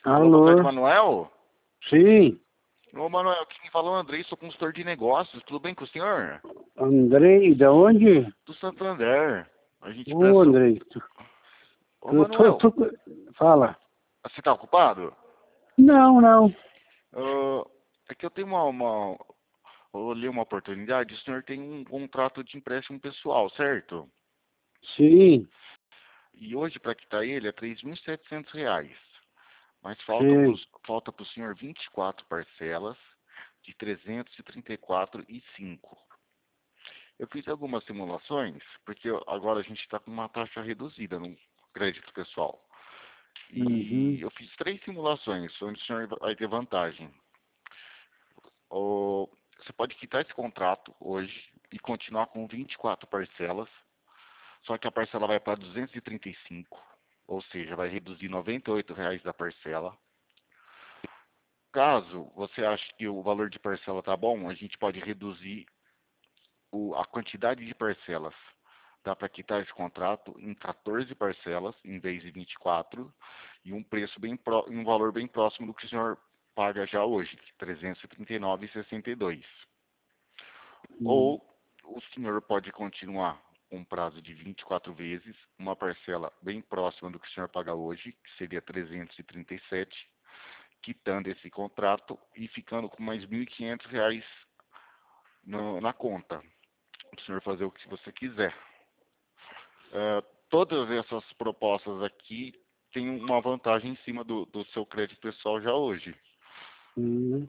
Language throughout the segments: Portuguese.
Alô, boa tarde, Alô? Manuel. Sim, Ô, Manuel, quem falou é o Andrei, sou consultor de negócios. Tudo bem com o senhor? Andrei, da onde? Do Santander. A gente Ô, presta... Andrei, Ô, Manuel, fala. você tá ocupado? Não, não. É que eu tenho eu olhei uma oportunidade. O senhor tem um contrato de empréstimo pessoal, certo? Sim, E hoje, para quitar ele, é R$ 3.700. Mas sim. falta pro senhor 24 parcelas de 334,05. Eu fiz algumas simulações, porque agora a gente está com uma taxa reduzida no crédito pessoal. E Uhum. eu fiz 3 simulações, onde o senhor vai ter vantagem. Você pode quitar esse contrato hoje e continuar com 24 parcelas, só que a parcela vai para 235, ou seja, vai reduzir R$ 98 da parcela. Caso você ache que o valor de parcela está bom, a gente pode reduzir a quantidade de parcelas. Dá para quitar esse contrato em 14 parcelas em vez de 24 e um valor bem próximo do que o senhor paga já hoje, R$ 339,62. Hum. Ou o senhor pode continuar com um prazo de 24 vezes, uma parcela bem próxima do que o senhor paga hoje, que seria 337, quitando esse contrato e ficando com mais R$ 1.500 na conta. O senhor fazer o que você quiser. Todas essas propostas aqui têm uma vantagem em cima do seu crédito pessoal já hoje. Hum.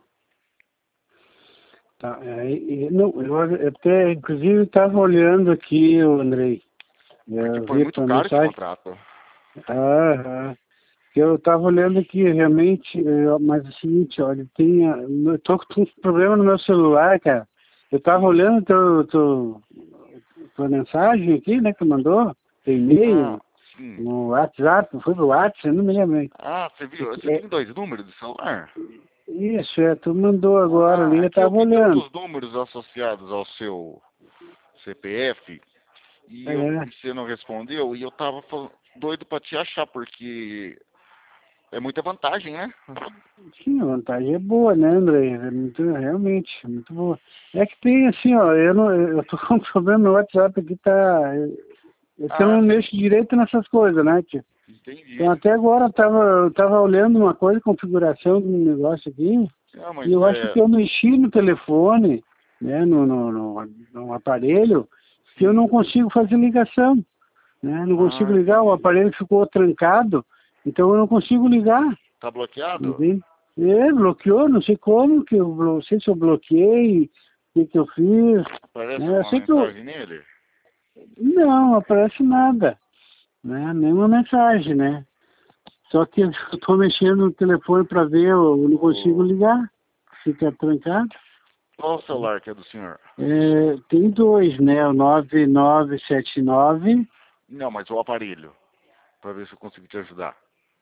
Tá. Não, eu até, inclusive, estava olhando aqui, o Andrei. Porque Eu foi vi a muito tua caro esse mensagem. contrato. Ah, que eu estava olhando aqui, realmente, mas é o seguinte, olha, eu tô com um problema no meu celular, cara. Eu estava Sim. olhando tua mensagem aqui, né, que mandou, teu Ah, e-mail, sim. no WhatsApp, foi pro WhatsApp, eu não me lembro. Ah, você viu? Você É, tem 2 números do celular? isso, tu mandou agora ali, Ah, eu aqui eu estava vi olhando. tantos números associados ao seu CPF É, e você não respondeu e eu tava doido para te achar, porque é muita vantagem, né? sim, a vantagem é boa, né, André? É muito, realmente, muito boa. É que tem assim, ó, eu tô com um problema no WhatsApp aqui, é que eu Ah, não sim. mexo direito nessas coisas, né, tio? Então, Entendi. até agora eu tava olhando uma coisa, configuração do negócio aqui, Ah, e mas eu acho que eu mexi no telefone, né, no aparelho, que eu sim. não consigo fazer ligação, né? Não consigo Ah, ligar, o entendi. aparelho ficou trancado, então eu não consigo ligar, Tá bloqueado? entende? Bloqueou, não sei como, não sei se eu bloqueei, o que eu fiz, Aparece né? Eu alguma sei que eu, mensagem nele? não aparece nada, né? Nenhuma mensagem, né? Só que eu estou mexendo no telefone para ver, eu não consigo Ou ligar, fica trancado. qual o celular que é do senhor? Tem dois, né? O 9979. Não, mas o aparelho, para ver se eu consigo te ajudar.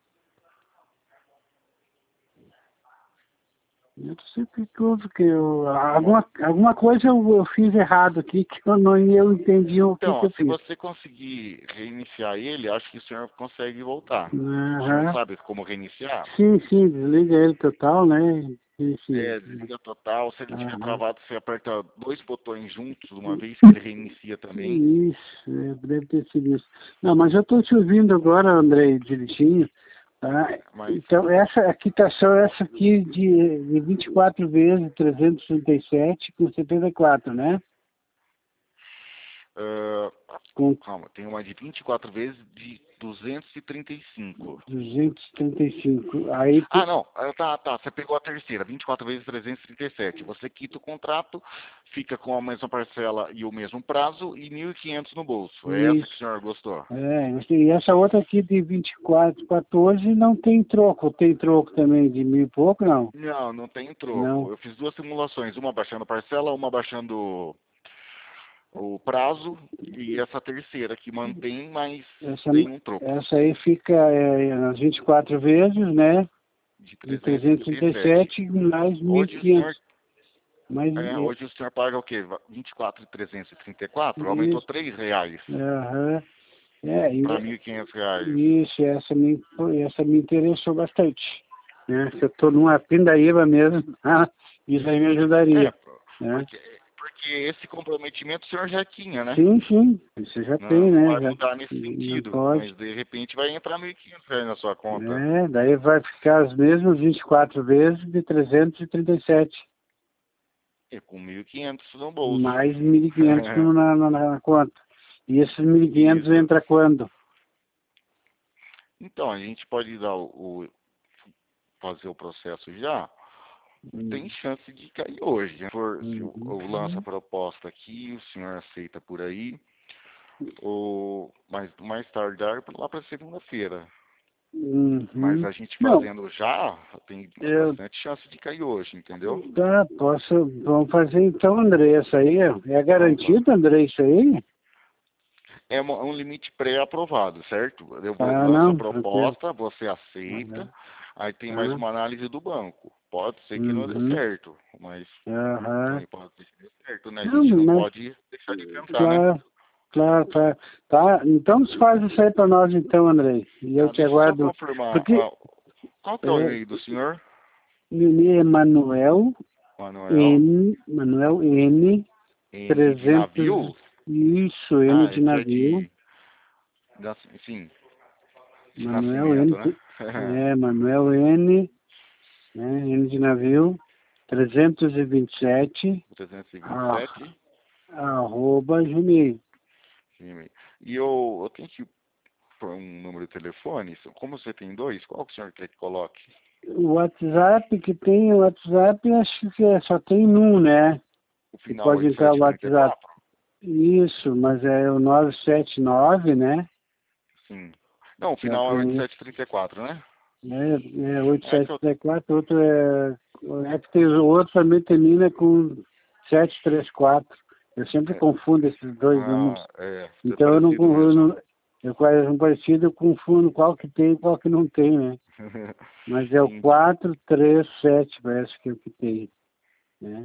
Eu não sei o que houve, Mo- alguma coisa eu fiz errado aqui, que eu entendi o que Então, ó, eu se fiz. você conseguir reiniciar ele, acho que o senhor consegue voltar. O senhor Aham. sabe como reiniciar? Sim, sim, desliga ele total, né? Sim, sim. Desliga total. Se ele estiver Aham. travado, você aperta 2 botões juntos de uma vez, que ele reinicia também. Isso, deve ter sido isso. Não, mas eu estou te ouvindo agora, André, direitinho. Tá? Mas Então, a quitação é essa aqui de 24 vezes 337 com 74, né? ah, Com calma, tem uma de 24 vezes de 235. 235. Aí, Ah, não. Tá. Você pegou a terceira, 24 vezes 337. Você quita o contrato, fica com a mesma parcela e o mesmo prazo e 1.500 no bolso. É essa que o isso. senhor gostou? E essa outra aqui de 24, 14 não tem troco. Tem troco também de mil e pouco, não? Não, não tem troco. Não. Eu fiz 2 simulações, uma baixando parcela, uma baixando o prazo e essa terceira que mantém, mas Essa, tem um troco essa aí fica nas 24 vezes, né? de De 337. 337 mais Hoje o senhor 1.500. Mais, hoje o senhor paga o quê? 24.334? Aumentou isso. R$ 3 Aham. para E, R$ 1.500. isso, essa me interessou bastante. né? Se eu estou numa pindaíba mesmo, isso aí me ajudaria. Né? Porque esse comprometimento o senhor já tinha, né? Sim, sim, isso já tem, Não né? vai Já, mudar nesse não sentido, pode. mas de repente vai entrar R$ 1.500 na sua conta. Daí vai ficar as mesmas 24 vezes de 337. E com 1.500 no bolso. Mais 1.500 na conta. E esses 1.500 Isso. entra quando? Então, a gente pode dar fazer o processo já. Tem chance de cair hoje. Se eu lanço a proposta aqui, o senhor aceita por aí, ou mais tardar lá para segunda-feira. Mas a gente Não, fazendo já, tem eu, bastante chance de cair hoje, entendeu? tá, vamos fazer então, André, isso aí é Vamos lá. garantido, André, isso aí? É um limite pré-aprovado, certo? Eu Ah, lanço a não, tranquilo. proposta, você aceita, aí tem mais Ah, uma análise do banco. Pode ser que não dê uhum, certo, mas aham. também pode ser que dê certo, né? A Não, gente não mas, pode deixar de tentar, né? claro, claro, tá, tá. Então faz isso aí para nós então, André. E eu Tá, te deixa eu só aguardo, confirmar. porque Qual que é o é, e-mail do senhor? Manuel Manuel? Manuel N, N de 300, navio? isso, N Ah, de esse é navio, sim, de Manuel N, nascimento, né? Manuel N, né, N de navio, 327, ah, 327. arroba Gmail. Sim. E eu tenho que pôr um número de telefone. Como você tem dois, qual que o senhor quer que coloque? O WhatsApp que tem, o WhatsApp acho que só tem um, né? O Que final pode entrar o WhatsApp. 8734? Isso, mas é o 979, né? Sim. Não, o Já final é tem esse. 8734, né? É É que eu... 8734, outro é que tem o outro também termina com 734. Eu sempre É, confundo esses dois números. é Então parecido mesmo. eu quase um parecido, eu confundo qual que tem e qual que não tem, né? Mas é o Entendi. 437, parece que é o que tem, né?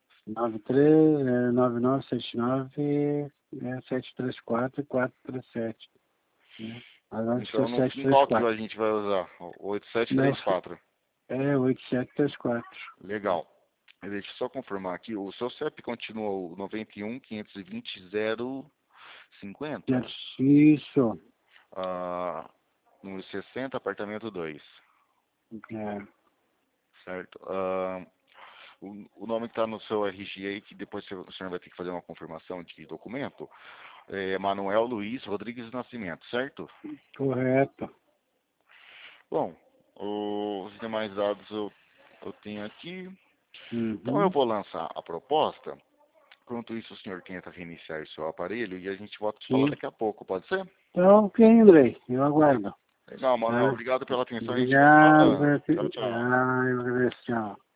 9979 734 e 437, né? Mas antes foi Então, em qual que 734. a gente vai usar? O Não, 8734. 8734. Legal. Deixa eu só confirmar aqui. O seu CEP continua o 91 520 050. Isso. Número 60, apartamento 2. É. Certo? O nome que está no seu RG aí, que depois o senhor vai ter que fazer uma confirmação de documento, é Manuel Luiz Rodrigues Nascimento, certo? Correto. Bom, os demais dados eu tenho aqui. Então eu Uhum. vou lançar a proposta. Enquanto isso, o senhor tenta reiniciar o seu aparelho e a gente volta a falar Sim. daqui a pouco, pode ser? Então, ok, Andrei. Eu aguardo. Legal, Manuel. Tá? Obrigado pela atenção. A gente vai se Obrigado. falando. Tchau, tchau. Eu agradeço. Tchau.